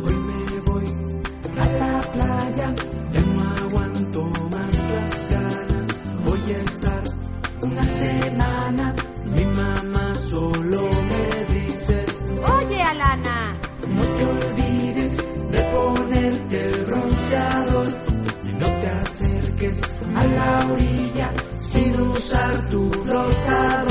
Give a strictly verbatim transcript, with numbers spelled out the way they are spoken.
Hoy me voy a la playa, ya no aguanto más las ganas. Voy a estar una semana, mi mamá solo me dice: Oye, Alana, no te olvides de ponerte el bronceador y no te acerques a la orilla sin usar tu flotador.